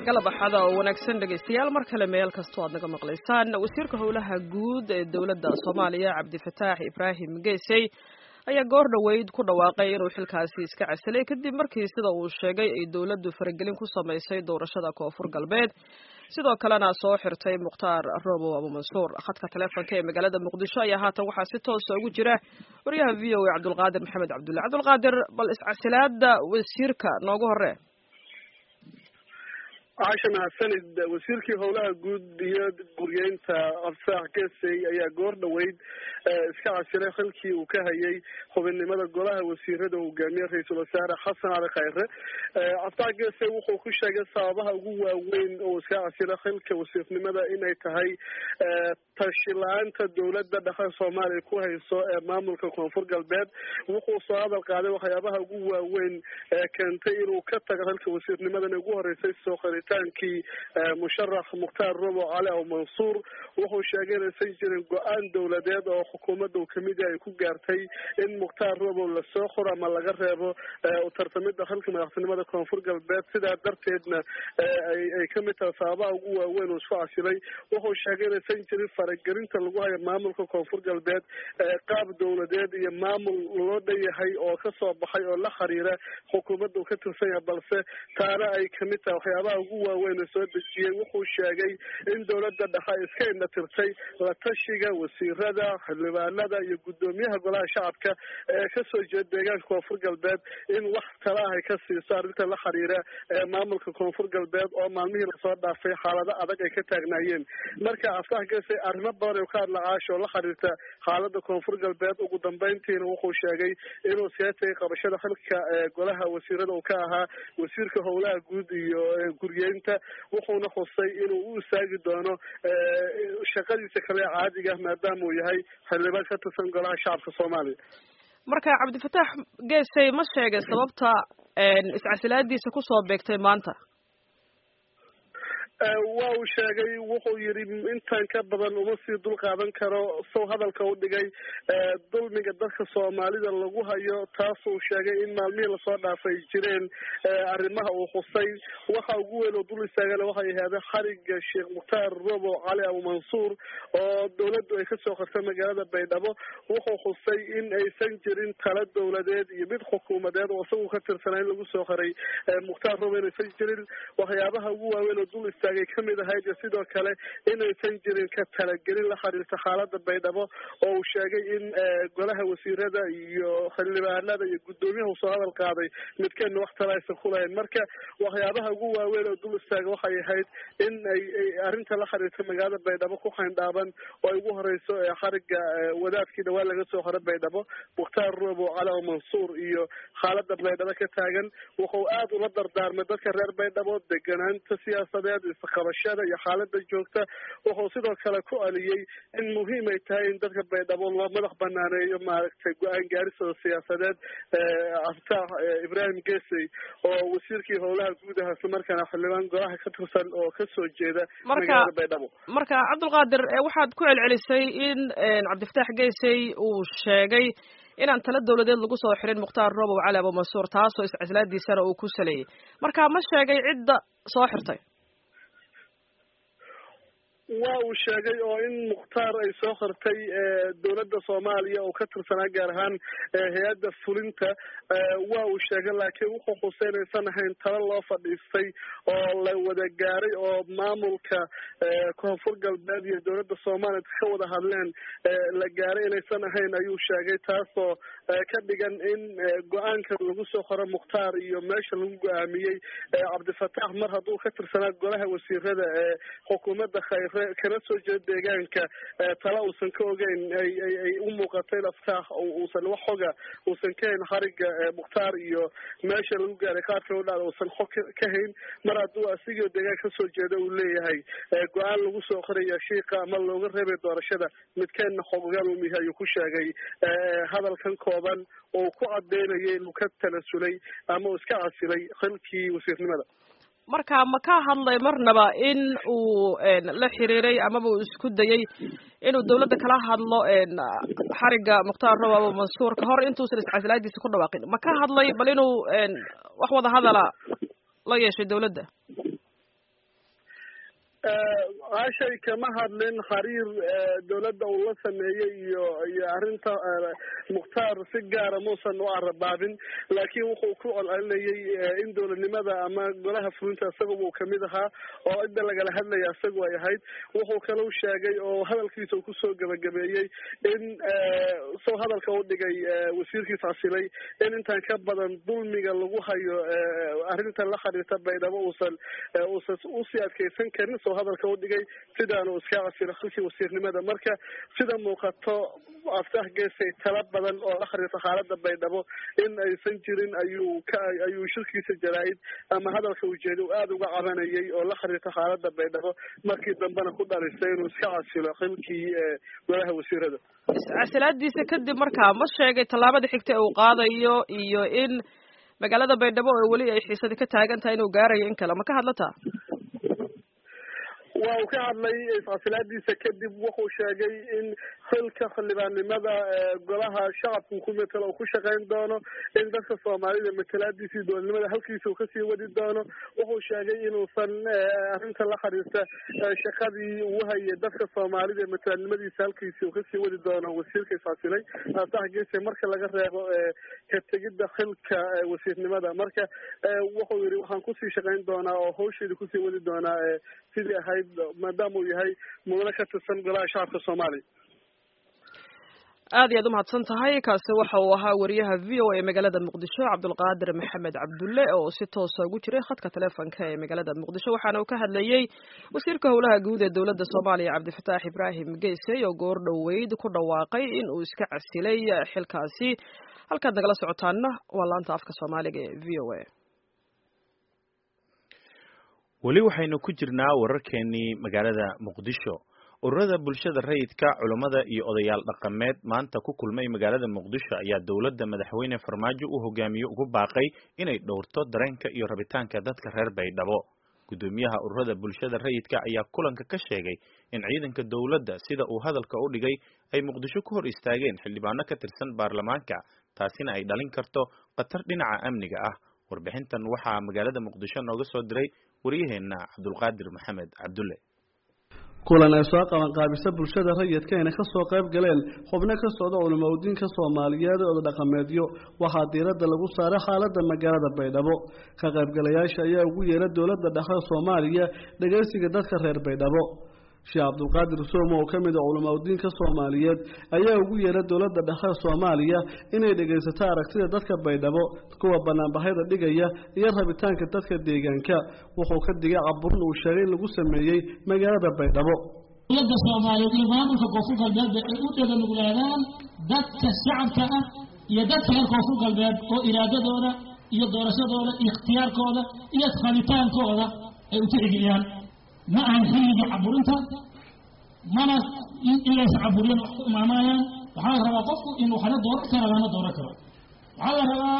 galab axada oo wanaagsan dhegaystayaal mar kale meel kastoo aad naga maqlaysaan wasiirka howlaha guud ee dowladda Soomaaliya Cabdifataax Ibraahim Geesay ayaa goor dhaweyd ku dhawaaqay inuu xilkaasi iska casilay kadib markii sida uu sheegay ay dowladdu faragelin ku sameysay doorashada Koonfur Galbeed sidoo kalena soo xirtay Mukhtaar Roobo Abu Mansuur khadka telefoonka ee magaalada Muqdisho ayaa haatan waxaa si toos ah ugu jira wariyaha VOA Cabdulqaadir Maxamed Cabdulle Cabdulqaadir bal iscasilaada wasiirka noogu hore عشان سند وسيركي هؤلاء جود يد بريان تا أفسح كسي أي جور دويد إسكع سيرة خلكي وكهيي هو إن ماذا جلها وسيرده وجميع رئيس الوزراء حسن على خيره أفسح كسي وخوش جالس صعبها جوا وين وإسكع سيرة خلك وسيف ماذا إن يتهاي تشيلان الدولة دخل صومالي كوهي أمام الكونفور قلبات وخصوصا هذا القاعدة وخيابها جوا وين كان تيرو كتر خلك وسيف ماذا نجوا رئيس السوق تانكي مشرح مختار ربو علي أو منصور وهو شاقين سجن قوان دولادات أو حكومة وكميديا يكون جارتي إن مختار ربو للسوخر أما لغرهبو وترتمد دخلك من أحسن ماذا كونفور قلبات سيدا درتيدنا أي كميتا صعبا وقوة وين وشفع شلي وهو شاقين سجن فرقرين تلقوها يمامل كونفور قلبات قاب دولادات يمامل لودي هاي أو كسوة بحي أو لحريرة حكومة وكتر سنة بلسة تارا أي كميتا وحيابا وين سود الشيء وحو الشاقي إن دولة دخائز كأن ترتي لتشيغا وسيردا حلباندا يقدميها قلاها شعبك كسو جدقان كونفور قلبات إن وقت تراها كسي صار انت لحريرة ماملك كونفور قلبات أو مالميه لصاد في حالة أدق كتاقنايين مركا عفتاح قسي أرنب باري وكار لعاشو لحريرة حالة كونفور قلبات وقدم بينتين وحو الشاقي إنو سياتي قبشة خلق قلاها وسيردا وكاها وسيرك هولا قرينتا wuxuuna xusay inuu u istaagi doono shaqadiisa kale caadiga ah maadaama uu yahay xildhibaan ka tirsan golaha shacabka Soomaaliya marka Cabdifataax Geesay ma sheegay sababta iscasilaadiisa ku soo beegtay maanta waa uu sheegay wuxuu yiri intaan ka badan uma sii dul qaadan karo soo hadalka u dhigay dulmiga dadka Soomaalida lagu hayo taas uu sheegay in maalmihii la soo dhaafay jireen arrimaha uu xusay waxa ugu weyn oo dul istaagay waxa yahay xariga Sheekh Mukhtaar Roobo Cali Abu Mansuur oo dawladdu ay ka soo qortay magaalada Baydhabo wuxuu xusay in aysan jirin tala dawladeed iyo mid xukuumadeed oo isagu ka tirsanay lagu soo qoray Mukhtaar Roobo inaysan jirin waxyaabaha ugu waaweyn oo dul kamid ahayd sidoo kale inaysan jirin ka talagelin la xiriirta xaaladda Baydhabo oo uu sheegay in golaha wasiirada iyo xildhibaanada iyo gudoomiyaha soo hadal qaaday midkan waqti aysan ku lahayn marka waxyaabaha ugu waaweyn oo dul istaagay waxay ahayd in ay arinta la xiriirta magaalada Baydhabo ku xayndaaban oo ugu horeyso xariga wadaadkii dhawaan laga soo xoray Baydhabo Mukhtaar Roobo Cali Abu Mansuur iyo xaaladda Baydhabo ka taagan wuxuu aad ula dardaarmay dadka reer Baydhabo deganaanta siyaasadeed qabashada iyo xaaladda joogta wuxuu sidoo kale ku aliyay in muhiim ay tahay in dadka Baydhabo loo madax banaaneeyo maaragtay go'aan gaarisada siyaasadeed Cabdifataax Ibraahim Geesay oo wasiirkii howlaha guud ah markaana xildhibaan golaha ka tirsan oo ka soo jeeda magaalada Baydhabo marka Cabdulqaadir waxaad ku celcelisay in Cabdifataax Geesay uu sheegay inaan tala dawladeed lagu soo xirin Mukhtaar Roobo Cali Abu Mansuur taasoo iscasilaadiisana uu ku saleeyay marka ma sheegay cidda soo xirtay waa uu sheegay oo in Mukhtaar ay soo xirtay dawladda Soomaaliya oo ka tirsanaa gaar ahaan hay'adda fulinta waa uu sheegay laakiin wuxuu xuseenaysan ahayn talo loo fadhiistay oo la wada gaaray oo maamulka Koonfur Galbeed iyo dawladda Soomaaliya ka wada hadleen la gaaray inaysan ahayn ayuu sheegay taasoo ka dhigan in go'aanka lagu soo xiro Mukhtaar iyo meesha lagu go'aamiyay Cabdifataax mar hadduu ka tirsanaa golaha wasiirada xukuumadda khayr kana soo jeeda deegaanka tala uusan ka ogeyn ay u muuqatay Cabdifataax uusan wax xoga uusan ka hayn xariga Mukhtaar iyo meesha lagu gaaray qaadka u dhacay uusan xog ka hayn mar hadduu asigoo deegaanka ka soo jeeda uu leeyahay go'aan lagu soo qoraya shiiqa ama looga reebay doorashada midkeena xogogaal uu yahay ayuu ku sheegay hadalkan kooban oo ku cadeynayay inuu ka talasulay ama iska casilay xilkii wasiirnimada marka ma ka hadlay marnaba in uu la xiriiray ama uu isku dayay inuu dawladda kala hadlo xariga Mukhtaar Roobo Abu Mansuur ka hor intuusan iscasilaadiisa ku dhawaaqin ma ka hadlay bal inuu wax wada hadala la yeeshay dawladda عاشي كما هادلين خرير دولة الله سمية يعرنت مختار سجارة موسى نوع بابن لكن وقوع الأني إن دول لماذا أما قلها فلنت سبب وكمدها أو إذا لقى هذا يسقوا يهيد وهو كلو شاقي أو هذا الكيس وكسو جبجبيي إن سو هذا الكود جاي وسير كيس عسلي إن أنت كبر ظلمي قالوها أرنت الأخر يتبع إذا ما وصل كيسن كنس هذا الكود جاي سيدان وسكاع سير خلشي وسير لماذا مركا سيدا موقته أفتح جيسي طلب بدل أو آخر يتخالد بيدبو إن أي سنجرين أيو شركة الجرائد أما هذا الكود جاي وآدو قعبانيي أو آخر يتخالد بيدبو مركي دنبنا كل رسائل وسكاع سير خلكي وله وسير هذا عسلاديisa kadib markaa ma sheegay tallaabada xigta uu qaadayo iyo in magaalada Baydhabo oo wali ay xiisad ka taagan tahay inuu gaarayo in kala ma ka hadlataa وكان لي فاصلادي سكدب وحو شاقي إن خلك خلبان لماذا قلها شعب حكومة لو كشغين دانو إن دفع الصومالي لمثلادي سيدون لماذا هل كيسو كسي ودي دانو وحو شاقي إنو صن أهمت الأخر شخذي وهي دفع الصومالي لمثلادي لماذا سال كيسو كسي ودي دانو وسير كي فاصلي أصح جيسي مركا لغر كتجد خلك وسير لماذا مركا وحو يري وحان كسي شغين دانا أو هوشي دي كسي ودي دانا سيدي هاي maadaama uu yahay mudane ka tirsan golaha shacabka Soomaaliya aad iyo aad u mahadsan tahay kaasi waxa uu ahaa wariyaha VOA magaalada Muqdisho Cabdulqaadir Maxamed Cabdulle oo si toos ah ugu jiray khadka telefoonka ee magaalada Muqdisho waxaana uu ka hadlayay wasiirka howlaha guud ee dawladda Soomaaliya Cabdifataax Ibraahim Geesay oo goor dhaweyd ku dhawaaqay in uu iska casilay xilkaasi halka nagala socotaana waa laanta afka Soomaaliga ee VOA wali waxaynu ku jirnaa wararkeenii magaalada Muqdisho ururada bulshada rayidka culimada iyo odayaal dhaqameed maanta ku kulmay magaalada Muqdisho ayaa dawladda madaxweyne Farmaajo u hogaamiyo ugu baaqay inay dhowrto dareenka iyo rabitaanka dadka reer Baydhabo gudoomiyaha ururada bulshada rayidka ayaa kulanka ka sheegay in ciidanka dawladda sida uu hadalka u dhigay ay Muqdisho ku hor istaageen xildhibaano ka tirsan baarlamaanka taasina ay dhalin karto qatar dhinaca amniga ah warbixintan waxaa magaalada Muqdisho nooga soo diray wariyaheena Cabdulqaadir Maxamed Cabdulle kulan ay soo qaban qaabisa bulshada rayidka inay ka soo qayb galeen xubno ka socda culimada Soomaaliyeed oo dhaqameedyo waxa diiradda lagu saaray xaaladda magaalada Baydhabo ka qaybgalayaasha ayaa ugu yeeray dawladda dhexe Soomaaliya dhageysiga dadka reer Baydhabo Sheekh Abdulqaadir Soomo oo kamid ah culimada Soomaaliyeed ayaa ugu yeeray dawladda dhexe Soomaaliya inay dhageysato aragtida dadka Baydhabo kuwa banaanbaxyada dhigaya iyo rabitaanka dadka deegaanka wuxuu ka digay caburin uu sheegay in lagu sameeyay magaalada Baydhabo dawladda Soomaaliyeed iyo maamulka Koonfur Galbeed ay u dheeganuglaadaan dadka shacabka ah iyo dadka reer Koonfur Galbeed oo iraadadooda iyo doorashadooda iyo ikhtiyaarkooda iyo rabitaankooda ay u tixgeliyaan ما عن حين عبورنتا ما إلا عبورين معايا وحاول روا قفوا إنه خلنا دورك كنا لنا دورك وحاول روا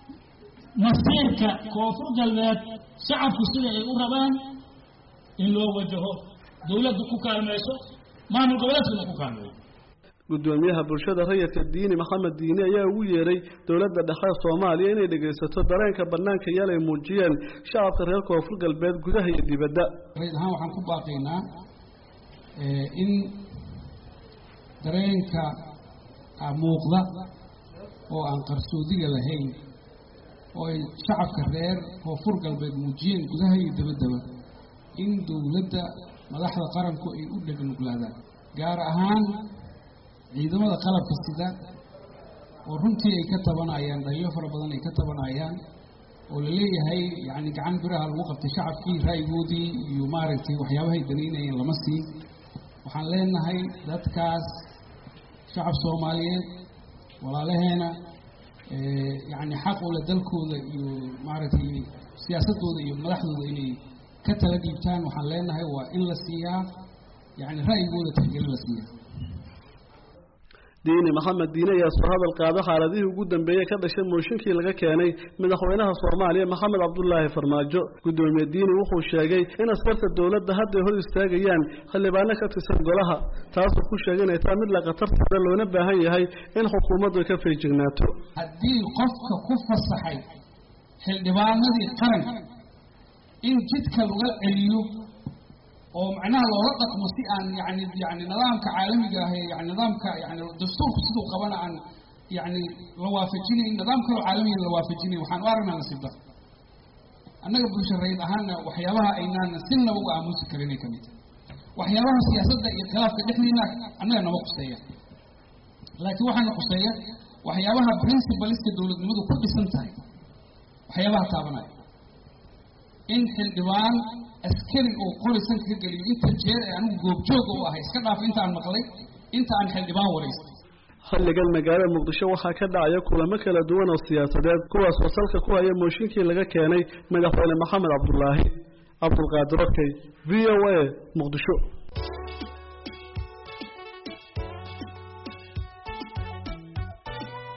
مسيرك كوفر قلبات شعب كسر الأوروبان إن لو وجهه دولة دكوكا الميسو ما نقولش دكوكا gudoomiyaha bulshada rayidka diini Maxamed Diini ayaa ugu yeeray dawladda dhexe Soomaaliya inay dhageysato dareenka banaanka yaalay muujiyeen shacabka reer Koonfur Galbeed gudaha iyo dibadda reedahan waxaan ku baaqaynaa in dareenka muuqda oo aan qarsoodiga lahayn oo shacabka reer Koonfur Galbeed muujiyeen gudaha iyo dibadda in dawladda madaxda qaranku ay u dhagnuglaadaan gaar ahaan ciidamada qalabka sida oo runtii ay ka tabanayaan dhayo fara badan ay ka tabanayaan oo la leeyahay yani gacan biraha lagu qabtay shacabkii ra'yigoodii iyo maaragtay waxyaabaha ay danaynayeen lama siin waxaan leenahay dadkaas shacab Soomaaliyeed walaalaheena yani xaq u leh dalkooda iyo maaragtay siyaasadooda iyo madaxdooda inay ka tala dhiibtaan waxaan leenahay waa in la siiyaa yani ra'yigooda tixgelin la siiyaa diini Maxamed Diini ayaa soo hadal qaado xaaladihii ugu dambeeyay ka dhashay mooshinkii laga keenay madaxweynaha Soomaaliya Maxamed Cabdullaahi Farmaajo gudoomiye diini wuxuu sheegay in askarta dawladda hadda hor istaagayaan xildhibaano ka tirsan golaha taasoo ku sheegay inay tahay mid la qatarta loona baahan yahay in xukuumaddu ka feejignaato haddii qofka ku fasaxay xildhibaanadii qaran in jidka laga celiyo oo macnaha loola dhaqmo si aan yani nidaamka caalamiga ah yani nidaamka yani dastuurku siduu qabana aan yani la waafajinayn nidaam kaloo caalamiga la waafajinayn waxaan u aragnaa nasiib dar annaga bulshareed ahaana waxyaabaha aynaan sinaba uga aamusi karin ay ka mid waxyaabaha siyaasadda iyo khilaafka dhexdiina annaga nama quseeya laakiin waxaana quseeya waxyaabaha principaliska dowladnimadu ku dhisan tahay waxyaabaha taabanaya in xildhibaan askari oo qorisan ka geliyo inta jeer ee anigu goobjooga u ahay iska dhaaf inta aan maqlay inta aan xildhibaan wareystay xilligan magaalada muqdisho waxaa ka dhacaya kulamo kala duwan oo siyaasadeed kuwaas oo salka ku haya mooshinkii laga keenay madaxweyne maxamed cabdulaahi cabdulqaadir okey v o a muqdisho